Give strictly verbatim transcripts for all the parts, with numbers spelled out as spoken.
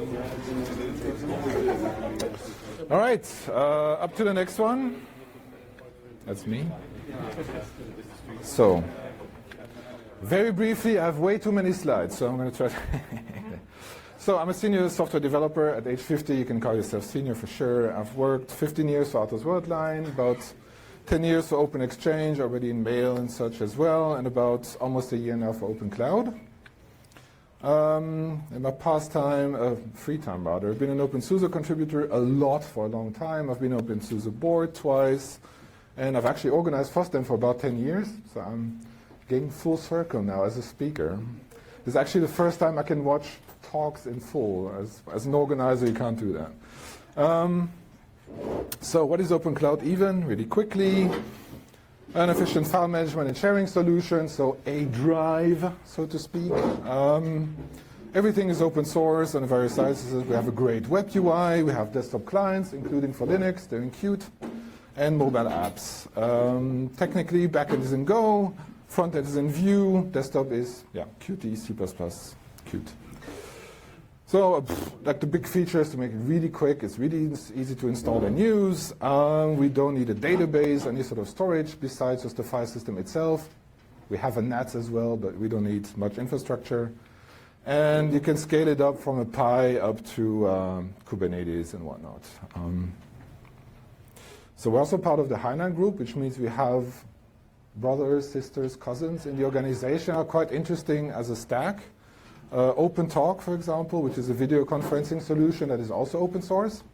All right, uh, up to the next one. That's me. So, very briefly, I have way too many slides, so I'm going to try to So I'm a senior software developer. At age fifty, you can call yourself senior for sure. I've worked fifteen years for Atos Worldline, about ten years for Open Exchange, already in mail and such as well, and about almost a year now for Open Cloud. Um, in my pastime, uh, free time rather, I've been an OpenSUSE contributor a lot for a long time. I've been OpenSUSE board twice, and I've actually organized FOSDEM for about ten years, so I'm getting full circle now as a speaker. This is actually the first time I can watch talks in full. As, as an organizer, you can't do that. Um, so what is Open Cloud even? Really quickly. An efficient file management and sharing solution, so a drive, so to speak. Um, everything is open source on various sizes. We have a great web U I. We have desktop clients, including for Linux. They're in Qt. And mobile apps. Um, technically, backend is in Go. Frontend is in Vue. Desktop is, yeah, Qt, C plus plus, Qt. So, uh, pff, like the big features to make it really quick, it's really easy to install and use. Um, we don't need a database, any sort of storage besides just the file system itself. We have a N A T S as well, but we don't need much infrastructure. And you can scale it up from a Pi up to um, Kubernetes and whatnot. Um, so we're also part of the Hainan group, which means we have brothers, sisters, cousins in the organization. Are quite interesting as a stack. Uh, OpenTalk, for example, which is a video conferencing solution that is also open source.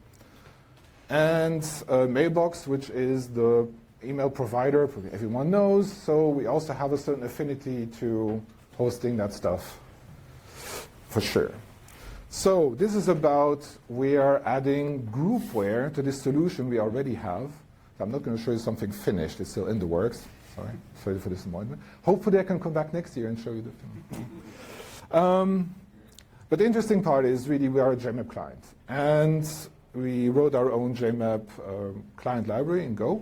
And uh, Mailbox, which is the email provider everyone knows. So we also have a certain affinity to hosting that stuff, for sure. So this is about, we are adding groupware to this solution we already have. I'm not going to show you something finished. It's still in the works. Sorry, sorry for this disappointment. Hopefully I can come back next year and show you the thing. Um, but the interesting part is really we are a J M A P client. And we wrote our own J M A P uh, client library in Go.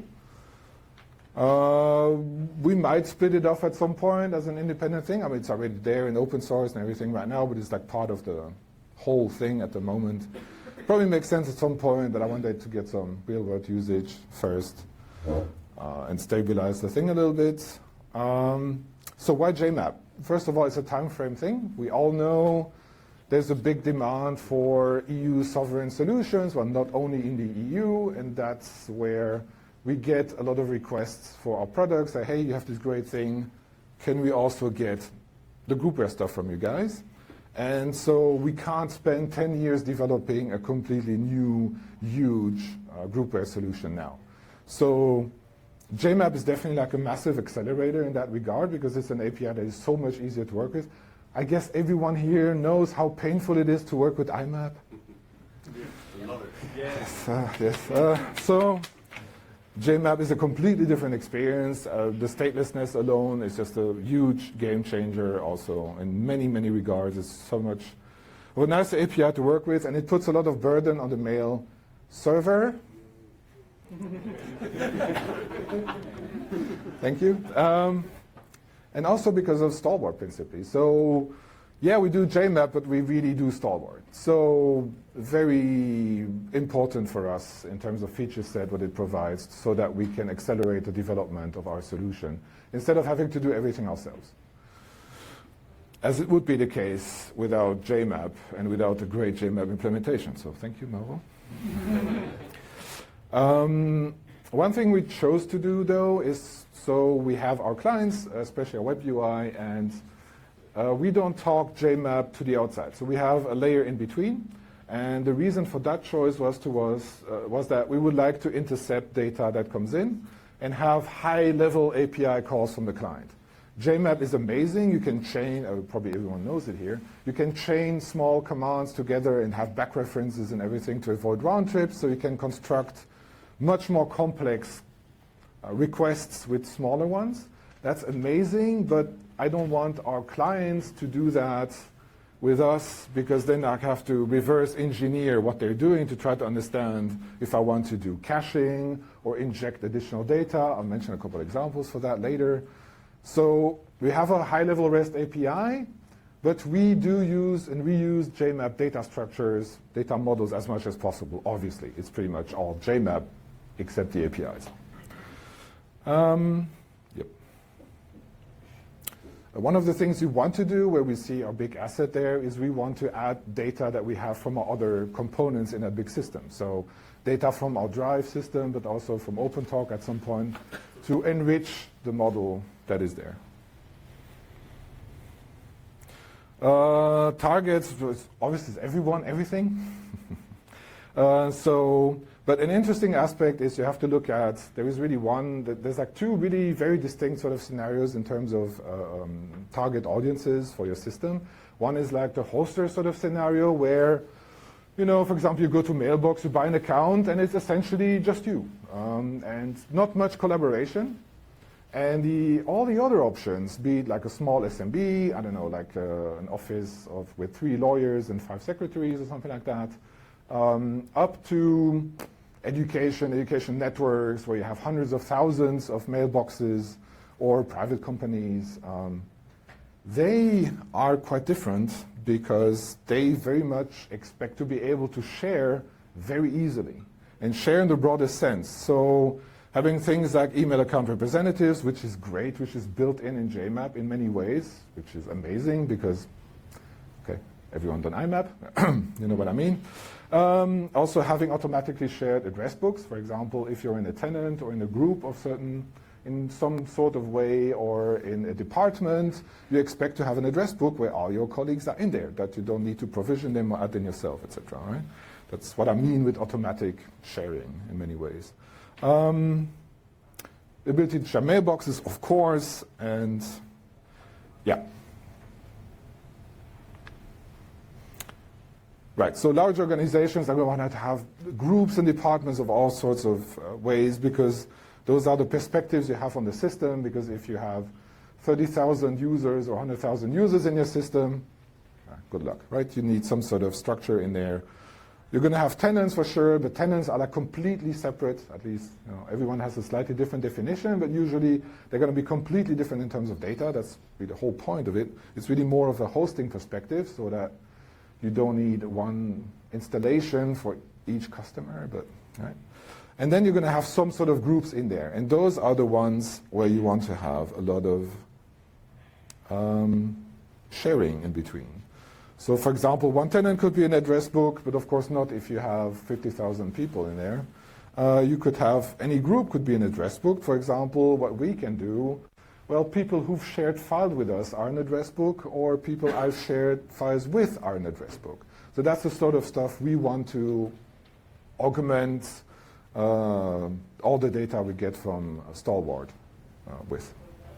Uh, we might split it off at some point as an independent thing. I mean, it's already there in open source and everything right now, but it's like part of the whole thing at the moment. Probably makes sense at some point, but I wanted to get some real-world usage first uh, and stabilize the thing a little bit. Um, so why J M A P? First of all, it's a time frame thing. We all know there's a big demand for E U sovereign solutions, well, not only in the E U, and that's where we get a lot of requests for our products. Say, hey, you have this great thing. Can we also get the groupware stuff from you guys? And so we can't spend ten years developing a completely new, huge uh, groupware solution now. So J M A P is definitely like a massive accelerator in that regard because it's an A P I that is so much easier to work with. I guess everyone here knows how painful it is to work with I M A P. Love it. Yes, uh, yes. Uh, so J M A P is a completely different experience. Uh, the statelessness alone is just a huge game changer also in many, many regards. It's so much of a nice A P I to work with, and it puts a lot of burden on the mail server. Thank you. Um, and also because of stalwart, principally. So, yeah, we do J M A P, but we really do stalwart. So, very important for us in terms of feature set, what it provides, so that we can accelerate the development of our solution instead of having to do everything ourselves. As it would be the case without J M A P and without a great J M A P implementation. So, thank you, Mauro. Um, one thing we chose to do, though, is so we have our clients, especially our web U I, and uh, we don't talk J M A P to the outside. So we have a layer in between, and the reason for that choice was to was uh, was that we would like to intercept data that comes in and have high-level A P I calls from the client. J M A P is amazing. You can chain, uh, probably everyone knows it here, you can chain small commands together and have back references and everything to avoid round trips, so you can construct much more complex uh, requests with smaller ones. That's amazing, but I don't want our clients to do that with us because then I have to reverse engineer what they're doing to try to understand if I want to do caching or inject additional data. I'll mention a couple examples for that later. So we have a high-level REST A P I, But we do use and reuse J MAP data structures, data models as much as possible. Obviously, it's pretty much all J MAP except the A P Is. Um, yep. One of the things you want to do, where we see our big asset there, is we want to add data that we have from our other components in a big system. So data from our Drive system, but also from OpenTalk at some point, to enrich the model that is there. Uh, targets, obviously, is everyone, everything. uh, so, but an interesting aspect is you have to look at, there is really one, there's like two really very distinct sort of scenarios in terms of uh, um, target audiences for your system. One is like the hoster sort of scenario where, you know, for example, you go to Mailbox, you buy an account, and it's essentially just you, um, and not much collaboration. And the, all the other options, be it like a small S M B, I don't know, like uh, an office of, with three lawyers and five secretaries or something like that, um, up to education, education networks where you have hundreds of thousands of mailboxes, or private companies. Um, they are quite different because they very much expect to be able to share very easily, and share in the broadest sense. So having things like email account representatives, which is great, which is built in in J MAP in many ways, which is amazing because, okay, everyone done I MAP, you know what I mean. Um, also having automatically shared address books, for example, if you're in a tenant or in a group of certain, in some sort of way, or in a department, you expect to have an address book where all your colleagues are in there, that you don't need to provision them or add them yourself, et cetera. Right? That's what I mean with automatic sharing in many ways. Um, the ability to share mailboxes, of course, and yeah. Right, so large organizations are going to want to have groups and departments of all sorts of uh, ways, because those are the perspectives you have on the system, because if you have thirty thousand users or one hundred thousand users in your system, uh, good luck, right? You need some sort of structure in there. You're going to have tenants for sure, but tenants are like completely separate. At least, you know, everyone has a slightly different definition, but usually they're going to be completely different in terms of data. That's really the whole point of it. It's really more of a hosting perspective, so that you don't need one installation for each customer, but right. And then you're going to have some sort of groups in there, and those are the ones where you want to have a lot of um, sharing in between. So for example, one tenant could be an address book, but of course not if you have fifty thousand people in there. Uh, you could have, any group could be an address book. For example, what we can do, well, people who've shared files with us are an address book, or people I've shared files with are an address book. So that's the sort of stuff we want to augment uh, all the data we get from Stalwart uh, with.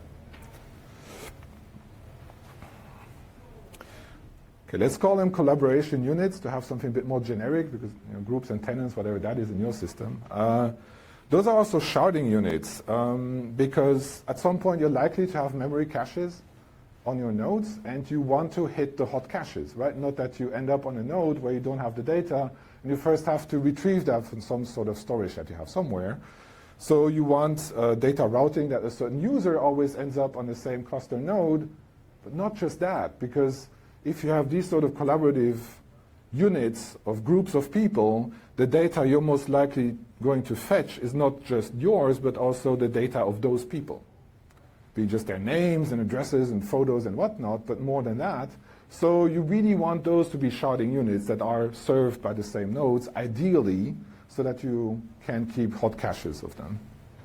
Okay, let's call them collaboration units to have something a bit more generic, because you know, groups and tenants, whatever that is in your system. Uh, those are also sharding units, um, because at some point you're likely to have memory caches on your nodes, and you want to hit the hot caches, right? Not that you end up on a node where you don't have the data, and you first have to retrieve that from some sort of storage that you have somewhere. So you want uh, data routing that a certain user always ends up on the same cluster node, but not just that, because if you have these sort of collaborative units of groups of people, the data you're most likely going to fetch is not just yours, but also the data of those people. Be just their names and addresses and photos and whatnot, but more than that. So you really want those to be sharding units that are served by the same nodes, ideally, so that you can keep hot caches of them.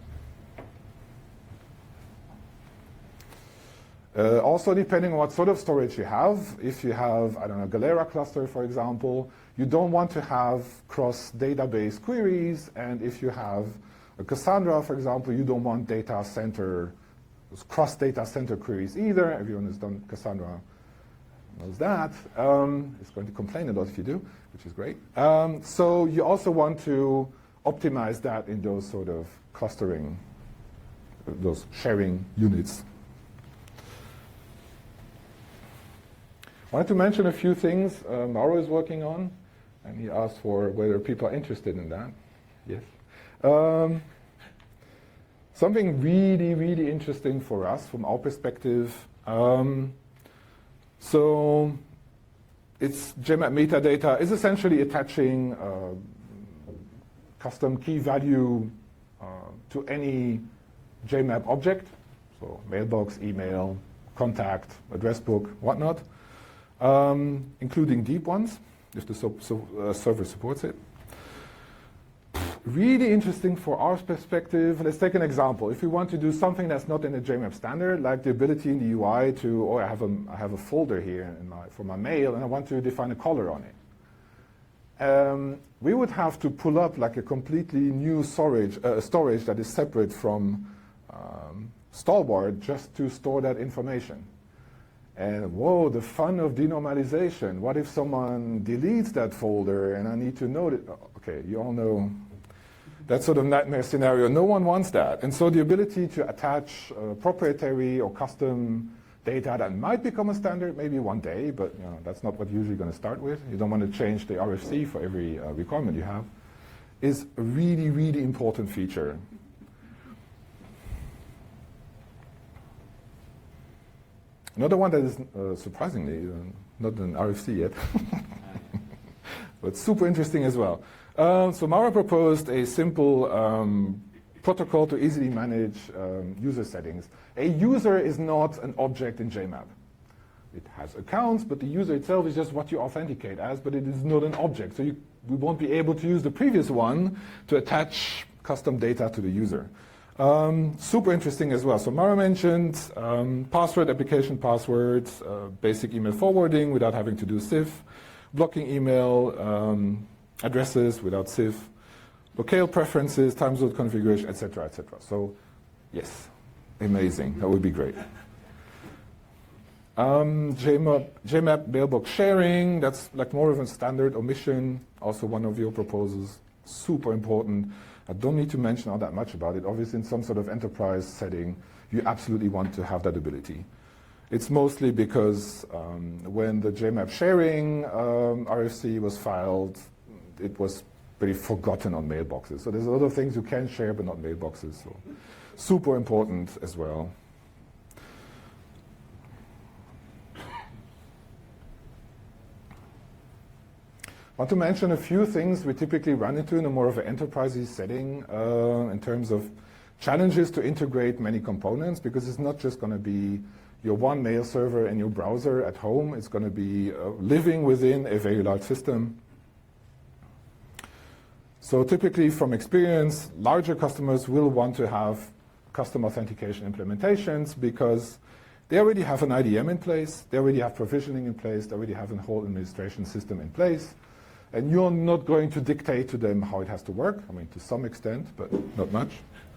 Uh, also, depending on what sort of storage you have, if you have, I don't know, Galera cluster, for example, you don't want to have cross-database queries, and if you have a Cassandra, for example, you don't want data center, cross-data center queries either. Everyone who's done Cassandra knows that. Um, it's going to complain a lot if you do, which is great. Um, so you also want to optimize that in those sort of clustering, those sharing units. I wanted to mention a few things uh, Mauro is working on, and he asked for whether people are interested in that. Yes. Um, something really, really interesting for us from our perspective. Um, So it's J MAP metadata is essentially attaching uh, custom key value uh, to any J MAP object, so mailbox, email, contact, address book, whatnot, um, including deep ones, if the so, so, uh, server supports it. Really interesting for our perspective. Let's take an example. If we want to do something that's not in the J MAP standard, like the ability in the U I to, oh, I have a, I have a folder here in my, for my mail, and I want to define a color on it. Um, we would have to pull up like a completely new storage, uh, storage that is separate from um, Stalwart just to store that information. And whoa, the fun of denormalization. What if someone deletes that folder and I need to know that? Okay, you all know that sort of nightmare scenario. No one wants that. And so the ability to attach uh, proprietary or custom data that might become a standard maybe one day, but you know, that's not what you're usually going to start with. You don't want to change the R F C for every uh, requirement you have, is a really, really important feature. Another one that is uh, surprisingly uh, not an R F C yet, but super interesting as well. Uh, so Mara proposed a simple um, protocol to easily manage um, user settings. A user is not an object in J MAP. It has accounts, but the user itself is just what you authenticate as, but it is not an object. So you, we won't be able to use the previous one to attach custom data to the user. Um, super interesting as well. So Mara mentioned um, password, application passwords, uh, basic email forwarding without having to do S I F, blocking email um, addresses without S I F, locale preferences, time zone configuration, et cetera, et cetera. So yes, amazing. That would be great. Um, J MAP, J MAP mailbox sharing, that's like more of a standard omission, also one of your proposals. Super important. I don't need to mention all that much about it. Obviously, in some sort of enterprise setting, you absolutely want to have that ability. It's mostly because um, when the J MAP sharing um, R F C was filed, it was pretty forgotten on mailboxes. So there's a lot of things you can share, but not mailboxes. So super important as well. I want to mention a few things we typically run into in a more of an enterprise-y setting uh, in terms of challenges to integrate many components, because it's not just going to be your one mail server and your browser at home. It's going to be uh, living within a very large system. So typically from experience, larger customers will want to have custom authentication implementations because they already have an I D M in place, they already have provisioning in place, they already have a whole administration system in place. And you're not going to dictate to them how it has to work. I mean, to some extent, but not much.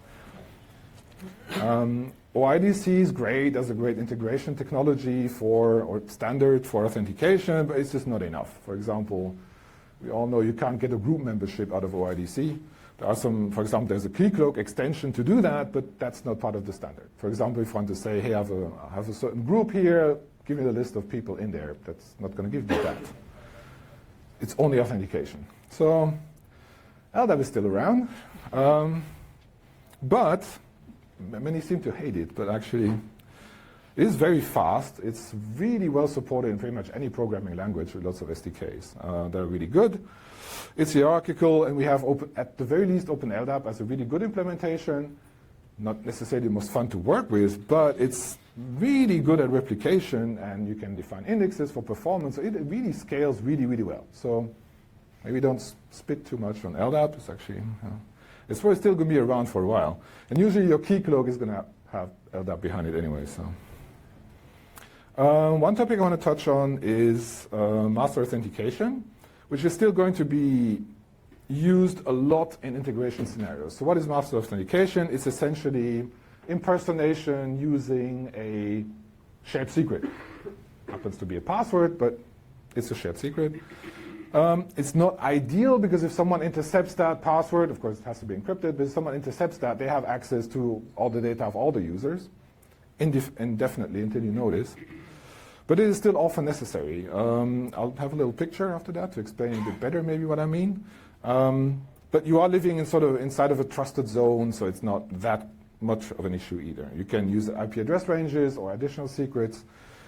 Um, O I D C is great as a great integration technology for, or standard for authentication, but it's just not enough. For example, we all know you can't get a group membership out of O I D C. There are some, for example, there's a Keycloak extension to do that, but that's not part of the standard. For example, if you want to say, hey, I have a, I have a certain group here, give me the list of people in there. That's not going to give you that. It's only authentication. So L D A P is still around. Um, but many seem to hate it, but actually it is very fast. It's really well supported in pretty much any programming language with lots of S D Ks. Uh, they're really good. It's hierarchical, and we have, open, at the very least, OpenLDAP as a really good implementation. Not necessarily the most fun to work with, but it's really good at replication, and you can define indexes for performance. So it really scales really, really well. So maybe don't spit too much on L D A P. It's actually, uh, it's probably still going to be around for a while. And usually your Keycloak is going to have L D A P behind it anyway. So uh, one topic I want to touch on is uh, master authentication, which is still going to be used a lot in integration scenarios. So what is master authentication? It's essentially impersonation using a shared secret. Happens to be a password, but it's a shared secret. Um, it's not ideal because if someone intercepts that password, of course it has to be encrypted, but if someone intercepts that, they have access to all the data of all the users indef indefinitely until you notice. But it is still often necessary. Um, I'll have a little picture after that to explain a bit better maybe what I mean. Um, but you are living in sort of inside of a trusted zone, so it's not that much of an issue either. You can use I P address ranges or additional secrets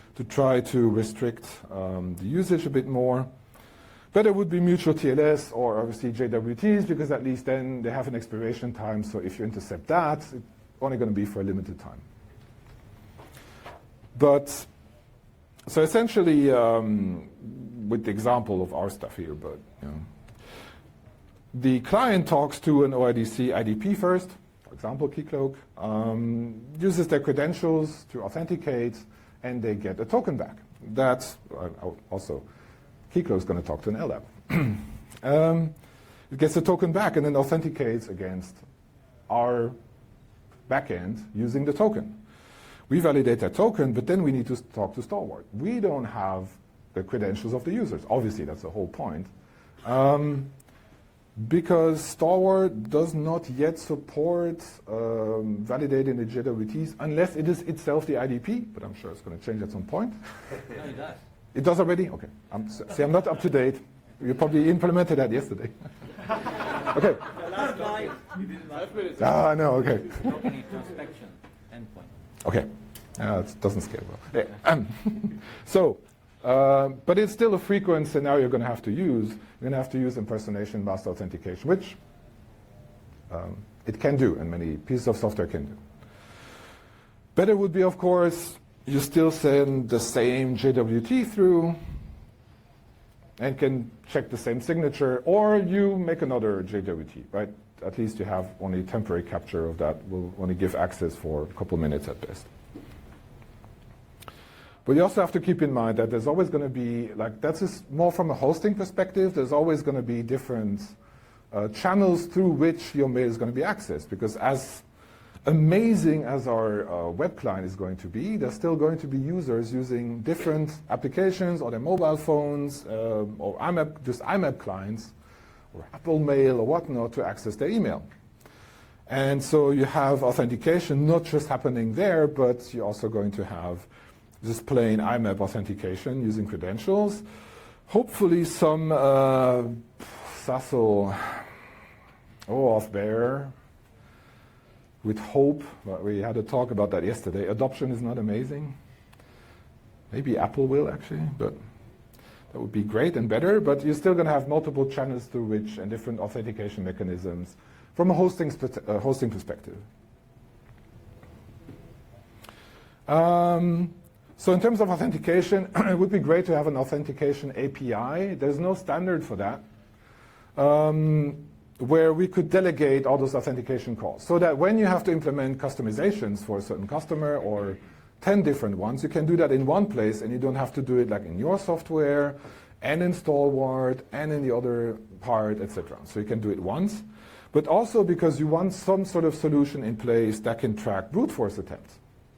to try to restrict um, the usage a bit more. Better would be mutual T L S or obviously J W Ts, because at least then they have an expiration time, so if you intercept that, it's only going to be for a limited time. But, so essentially, um, with the example of our stuff here, but, you know, the client talks to an O I D C I D P first, for example, Keycloak, um, uses their credentials to authenticate, and they get a token back. That's uh, also, Keycloak is going to talk to an L D A P. um, it gets a token back and then authenticates against our backend using the token. We validate that token, but then we need to talk to Stalwart. We don't have the credentials of the users. Obviously, that's the whole point. Um, because Stalwart does not yet support um, validating the J W Ts unless it is itself the I D P, but I'm sure it's going to change at some point. No, it does. It does already? Okay. I'm, see, I'm not up to date. You probably implemented that yesterday. Okay. Last night, we did five minutes. Ah, no, okay. Token introspection endpoint. Okay. Uh, it doesn't scale well. Yeah. Um, so, uh, but it's still a frequent scenario you're going to have to use. You're going to have to use impersonation master authentication, which um, it can do, and many pieces of software can do. Better would be, of course, you still send the same J W T through and can check the same signature, or you make another J W T, right? At least you have only temporary capture of that. Will only give access for a couple minutes at best. But you also have to keep in mind that there's always going to be, like, that's just more from a hosting perspective, there's always going to be different uh, channels through which your mail is going to be accessed. Because as amazing as our uh, web client is going to be, there's still going to be users using different applications or their mobile phones uh, or I M A P, just I M A P clients or Apple Mail or whatnot to access their email. And so you have authentication not just happening there, but you're also going to have just plain I M A P authentication using credentials. Hopefully some uh, S A S L OAuth bearer with hope. Well, we had a talk about that yesterday. Adoption is not amazing. Maybe Apple will actually, but that would be great and better. But you're still going to have multiple channels through which and different authentication mechanisms from a hosting, uh, hosting perspective. Um, So in terms of authentication, it would be great to have an authentication A P I. There's no standard for that, um, where we could delegate all those authentication calls. So that when you have to implement customizations for a certain customer or ten different ones, you can do that in one place and you don't have to do it like in your software and in Stalwart and in the other part, et cetera. So you can do it once. But also because you want some sort of solution in place that can track brute force attempts.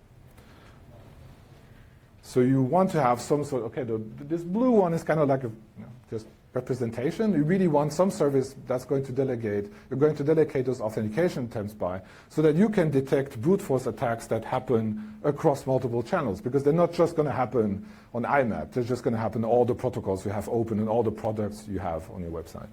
So you want to have some sort of, okay, the, this blue one is kind of like a you know, just representation. You really want some service that's going to delegate, you're going to delegate those authentication attempts by, so that you can detect brute force attacks that happen across multiple channels, because they're not just going to happen on I M A P, they're just going to happen on all the protocols you have open and all the products you have on your website.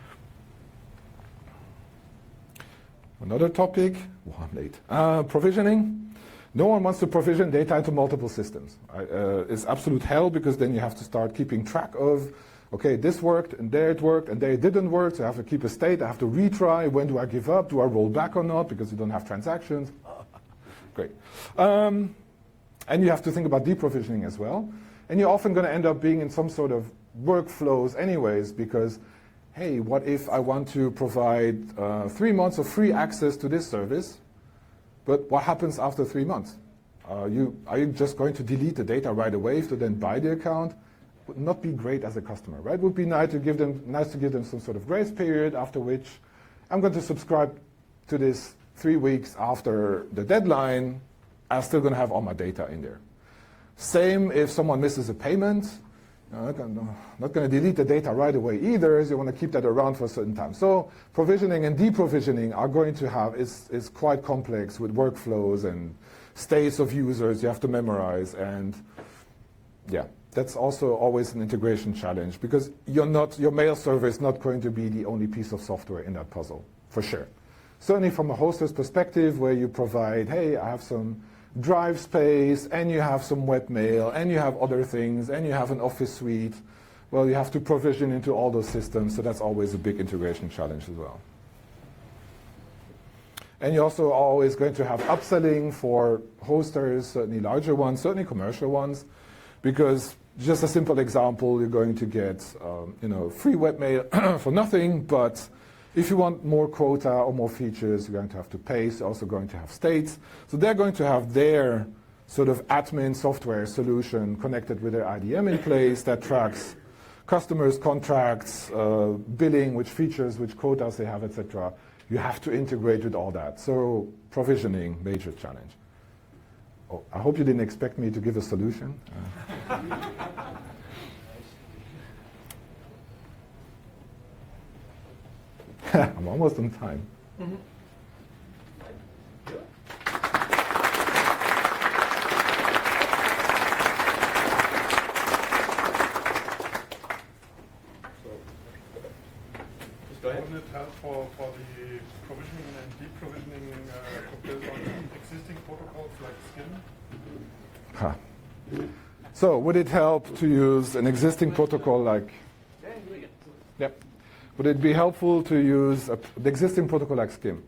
Another topic, oh, I'm late, uh, provisioning. No one wants to provision data into multiple systems. Uh, it's absolute hell, because then you have to start keeping track of, okay, this worked, and there it worked, and there it didn't work, so I have to keep a state, I have to retry, when do I give up, do I roll back or not, because you don't have transactions. Great. Um, and you have to think about deprovisioning as well. And you're often going to end up being in some sort of workflows anyways, because, hey, what if I want to provide uh, three months of free access to this service? But what happens after three months? Uh, you, are you just going to delete the data right away to then buy the account? Would not be great as a customer, right? Would be nice to give them, nice to give them some sort of grace period after which I'm going to subscribe to this three weeks after the deadline. I'm still going to have all my data in there. Same if someone misses a payment. I'm not going to delete the data right away either, so you want to keep that around for a certain time. So provisioning and deprovisioning are going to have, is, is quite complex with workflows and states of users you have to memorize. And yeah, that's also always an integration challenge, because you're not, your mail server is not going to be the only piece of software in that puzzle, for sure. Certainly from a hoster's perspective, where you provide, hey, I have some drive space, and you have some webmail, and you have other things, and you have an office suite. Well, you have to provision into all those systems, so that's always a big integration challenge as well. And you're also always going to have upselling for hosters, certainly larger ones, certainly commercial ones, because just a simple example, you're going to get um, you know, free webmail for nothing, but if you want more quota or more features, you're going to have to pay. So you're also going to have states. So they're going to have their sort of admin software solution connected with their I D M in place that tracks customers, contracts, uh, billing, which features, which quotas they have, et cetera. You have to integrate with all that. So provisioning, major challenge. Oh, I hope you didn't expect me to give a solution. Uh. I'm almost on time. Mm-hmm. Wouldn't it help for, for the provisioning and deprovisioning uh, built on existing protocols like SCIM? Huh. So would it help to use an existing protocol like... Yep. Would it be helpful to use a, the existing protocol like SCIM?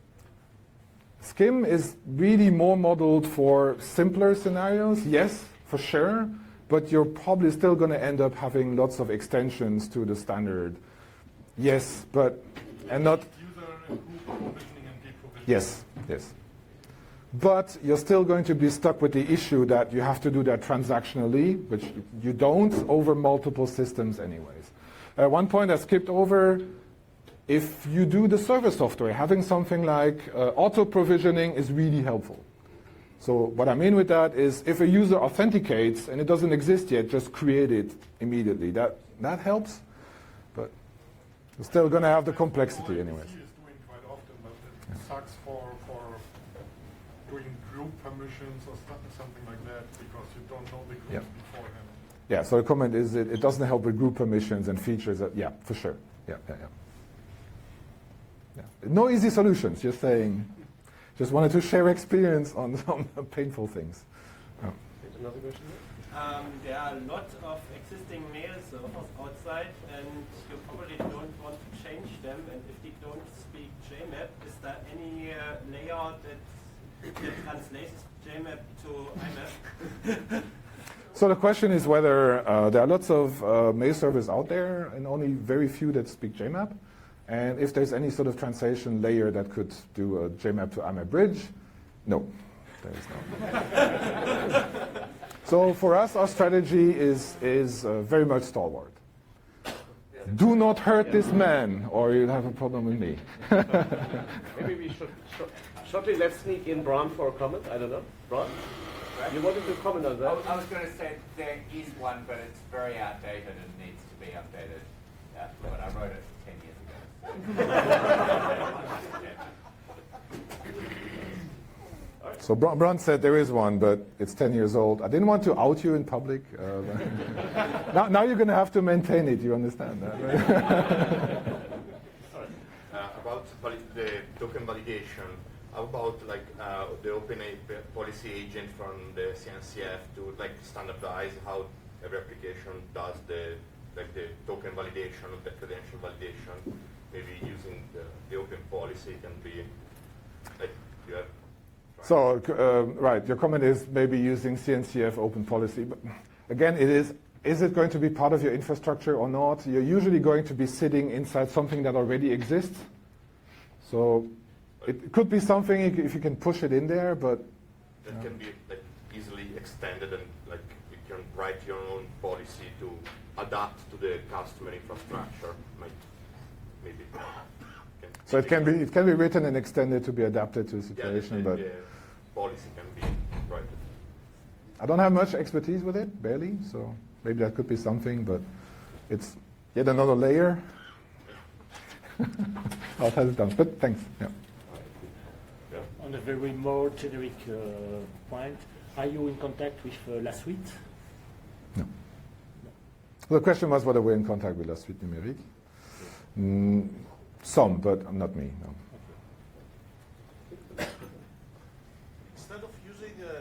SCIM is really more modeled for simpler scenarios, yes, for sure, but you're probably still going to end up having lots of extensions to the standard. Yes, but and not. User and group provisioning and deprovisioning. Yes, yes. But you're still going to be stuck with the issue that you have to do that transactionally, which you don't over multiple systems anyways. Uh, one point I skipped over, if you do the server software, having something like uh, auto provisioning is really helpful. So what I mean with that is if a user authenticates and it doesn't exist yet, just create it immediately. That, that helps. You're still going to have the complexity anyways. is doing quite often, but it yeah. sucks for, for doing group permissions or something like that because you don't know the groups yeah. beforehand. Yeah, so the comment is it, it doesn't help with group permissions and features. That, yeah, for sure. Yeah, yeah, yeah, yeah. No easy solutions, just saying. Just wanted to share experience on some painful things. Oh. Another question? Um, there are a lot of existing mail servers outside, and you probably don't want to change them. And if they don't speak J MAP, is there any uh, layer that, that translates J MAP to I MAP? So the question is whether uh, there are lots of uh, mail servers out there and only very few that speak J MAP, and if there's any sort of translation layer that could do a J MAP to I MAP bridge. No, there is not. So for us, our strategy is, is uh, very much stalwart. Do not hurt this man, or you'll have a problem with me. Maybe we should sh shortly let's sneak in Bron for a comment. I don't know. Bron? You wanted to comment on that? I was going to say there is one, but it's very outdated and needs to be updated. Yeah, but I wrote it ten years ago. So Bron said there is one, but it's ten years old. I didn't want to out you in public. Uh, now, now you're going to have to maintain it. You understand that, right? uh, about the token validation, how about like uh, the open policy agent from the C N C F to like standardize how every application does the like the token validation, the credential validation? Maybe using the, the open policy can be like you have. So, uh, right, your comment is maybe using C N C F open policy. But again, it is, is it going to be part of your infrastructure or not? You're usually going to be sitting inside something that already exists. So it could be something if you can push it in there, but... That yeah. can be like, easily extended and like you can write your own policy to adapt to the customer infrastructure. Might, maybe. So it can be it can be written and extended to be adapted to the situation, yeah, the, but the policy can be right. I don't have much expertise with it, barely. So maybe that could be something, but it's yet another layer. I'll pass it down. But thanks. Yeah. Yeah. On a very more generic uh, point, are you in contact with uh, La Suite? No. no. The question was whether we're in contact with La Suite Numérique. Mm, Some, but not me, no. Instead of using uh,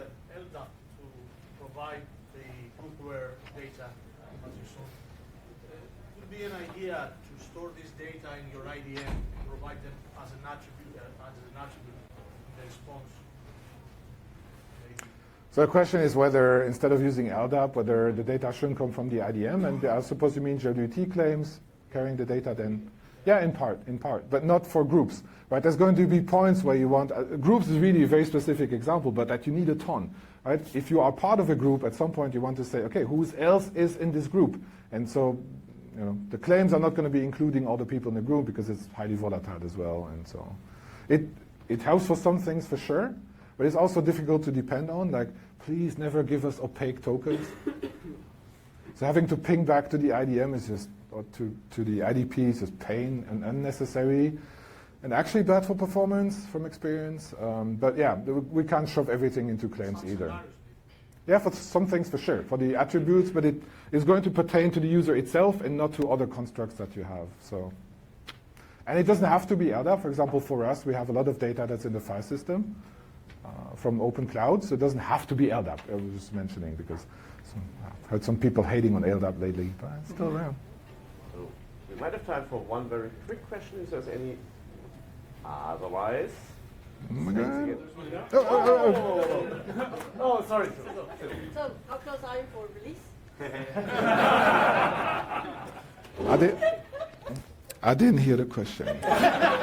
data as you saw. Uh, would be an idea to store this data in your I D M and provide them as an attribute, uh, as an attribute in the response. So the question is whether, instead of using L D A P, whether the data shouldn't come from the I D M, and I suppose you mean J W T claims carrying the data then? Yeah, in part, in part, but not for groups, right? There's going to be points where you want, uh, groups is really a very specific example, but that you need a ton, right? If you are part of a group, at some point you want to say, okay, who else is in this group? And so, you know, the claims are not going to be including all the people in the group because it's highly volatile as well, and so it it helps for some things for sure, but it's also difficult to depend on. Like, please never give us opaque tokens. So having to ping back to the I D M is just, or to, to the I D P is just pain and unnecessary, and actually bad for performance from experience. Um, but yeah, we can't shove everything into claims either. Yeah, for some things for sure, for the attributes, but it is going to pertain to the user itself and not to other constructs that you have. So, and it doesn't have to be L D A P. For example, for us, we have a lot of data that's in the file system uh, from Open Cloud, so it doesn't have to be L D A P. I was just mentioning because some, I've heard some people hating on L D A P lately, but it's still around. So we might have time for one very quick question, if there's any. Otherwise, Oh my God. oh, oh, oh, oh. Oh, sorry. So, how close are you for release? I, did, I didn't hear the question.